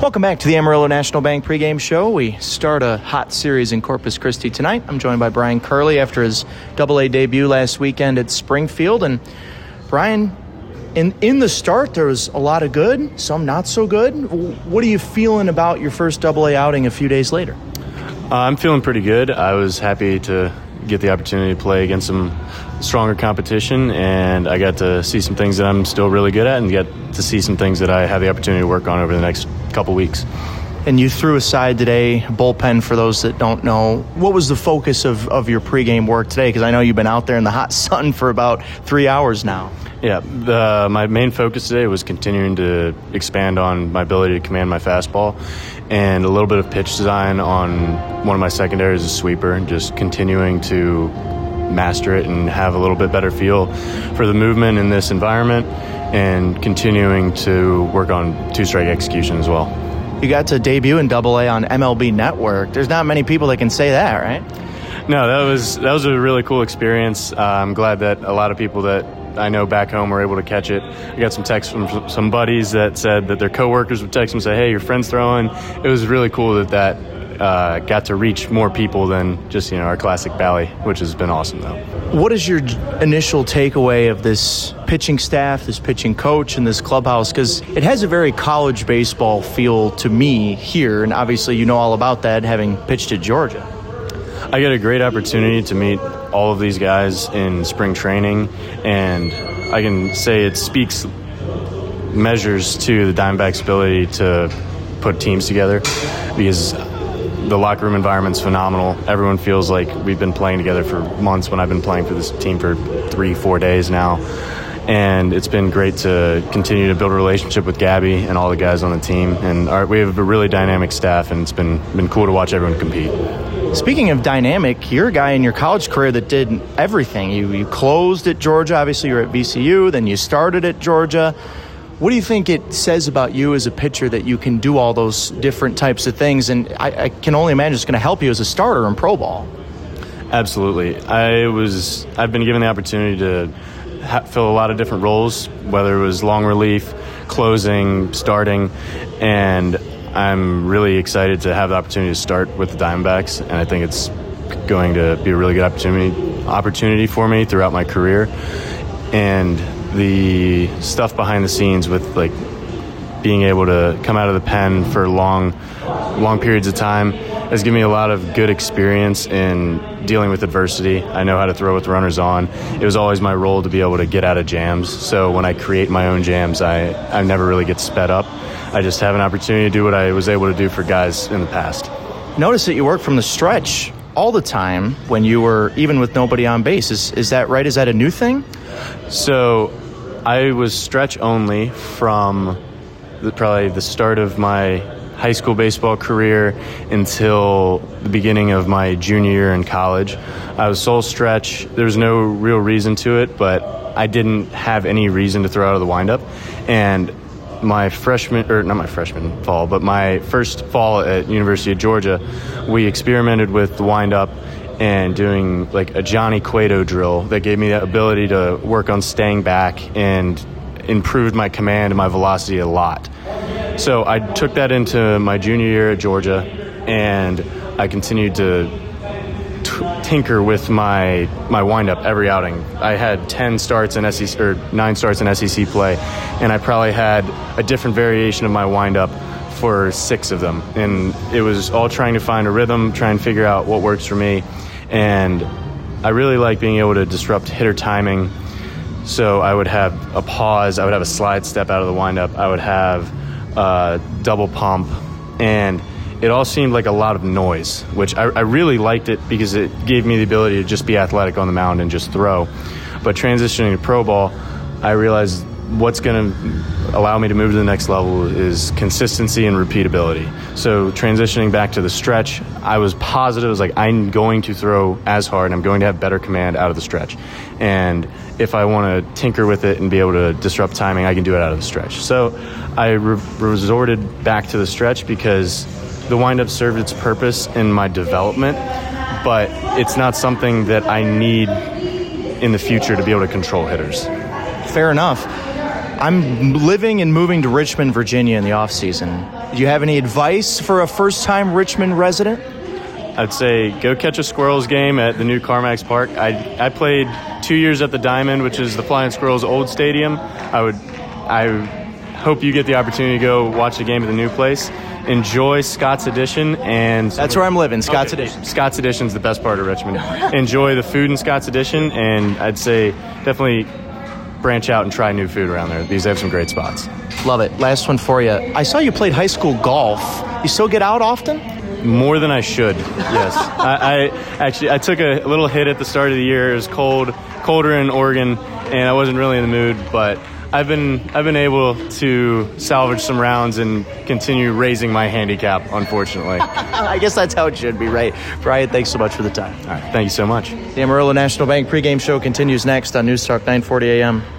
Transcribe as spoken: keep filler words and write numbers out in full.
Welcome back to the Amarillo National Bank pregame show. We start a hot series in Corpus Christi tonight. I'm joined by Brian Curley after his double A debut last weekend at Springfield. And Brian, in in the start, there was a lot of good, some not so good. What are you feeling about your first double A outing a few days later? Uh, I'm feeling pretty good. I was happy to get the opportunity to play against some stronger competition, and I got to see some things that I'm still really good at and get to see some things that I have the opportunity to work on over the next couple weeks. And you threw aside today, bullpen for those that don't know. What was the focus of, of your pregame work today? Because I know you've been out there in the hot sun for about three hours now. Yeah, the, my main focus today was continuing to expand on my ability to command my fastball and a little bit of pitch design on one of my secondaries, a sweeper, and just continuing to master it and have a little bit better feel for the movement in this environment and continuing to work on two-strike execution as well. You got to debut in double A on M L B Network. There's not many people that can say that, right? No, that was that was a really cool experience. Uh, I'm glad that a lot of people that I know back home were able to catch it. I got some texts from some buddies that said that their coworkers would text them and say, hey, your friend's throwing. It was really cool that that uh, got to reach more people than just, you know, our classic Valley, which has been awesome, though. What is your initial takeaway of this pitching staff, this pitching coach, and this clubhouse? Because it has a very college baseball feel to me here, and obviously you know all about that, having pitched at Georgia. I get a great opportunity to meet all of these guys in spring training, and I can say it speaks measures to the Diamondbacks' ability to put teams together, because the locker room environment's phenomenal. Everyone feels like we've been playing together for months when I've been playing for this team for three, four days now. And it's been great to continue to build a relationship with Gabby and all the guys on the team. And our, we have a really dynamic staff, and it's been been cool to watch everyone compete. Speaking of dynamic, you're a guy in your college career that did everything. You you closed at Georgia. Obviously, you were at V C U. Then you started at Georgia. What do you think it says about you as a pitcher that you can do all those different types of things? And I, I can only imagine it's going to help you as a starter in pro ball. Absolutely. I was. I've been given the opportunity to ha- fill a lot of different roles, whether it was long relief, closing, starting, and I'm really excited to have the opportunity to start with the Diamondbacks, and I think it's going to be a really good opportunity opportunity for me throughout my career. And the stuff behind the scenes with, like, being able to come out of the pen for long, long periods of time has given me a lot of good experience in dealing with adversity. I know how to throw with runners on. It was always my role to be able to get out of jams. So when I create my own jams, I, I never really get sped up. I just have an opportunity to do what I was able to do for guys in the past. Notice that you work from the stretch all the time when you were even with nobody on base. Is, is that right? Is that a new thing? So I was stretch only from the, probably the start of my high school baseball career until the beginning of my junior year in college. I was sole stretch. There was no real reason to it, but I didn't have any reason to throw out of the windup. And my freshman, or not my freshman fall, but my first fall at University of Georgia, we experimented with the windup and doing like a Johnny Cueto drill that gave me the ability to work on staying back and improved my command and my velocity a lot. So I took that into my junior year at Georgia, and I continued to t- tinker with my my windup every outing. I had ten starts in S E C or nine starts in S E C play, and I probably had a different variation of my windup for six of them. And it was all trying to find a rhythm, try and figure out what works for me. And I really like being able to disrupt hitter timing. So I would have a pause, I would have a slide step out of the windup, I would have a double pump, and it all seemed like a lot of noise, which I, I really liked it because it gave me the ability to just be athletic on the mound and just throw. But transitioning to pro ball, I realized what's going to allow me to move to the next level is consistency and repeatability. So transitioning back to the stretch, I was positive. I was like, I'm going to throw as hard, and I'm going to have better command out of the stretch. And if I want to tinker with it and be able to disrupt timing, I can do it out of the stretch. So I re- resorted back to the stretch because the windup served its purpose in my development, but it's not something that I need in the future to be able to control hitters. Fair enough. I'm living and moving to Richmond, Virginia in the off season. Do you have any advice for a first-time Richmond resident? I'd say go catch a Squirrels game at the new Carmax Park. I I played two years at the Diamond, which is the Flying Squirrels' old stadium. I would I hope you get the opportunity to go watch the game at the new place. Enjoy Scott's Addition, and that's where I'm living. Scott's okay. Addition. Scott's Addition is the best part of Richmond. Enjoy the food in Scott's Addition, and I'd say definitely branch out and try new food around there. These have some great spots. Love it. Last one for you. I saw you played high school golf. You still get out often? More than I should, yes. I, I actually I took a little hit at the start of the year. It was cold, colder in Oregon, and I wasn't really in the mood. But I've been I've been able to salvage some rounds and continue raising my handicap. Unfortunately, I guess that's how it should be, right? Brian, thanks so much for the time. All right, thank you so much. The Amarillo National Bank pregame show continues next on News Talk nine forty A M.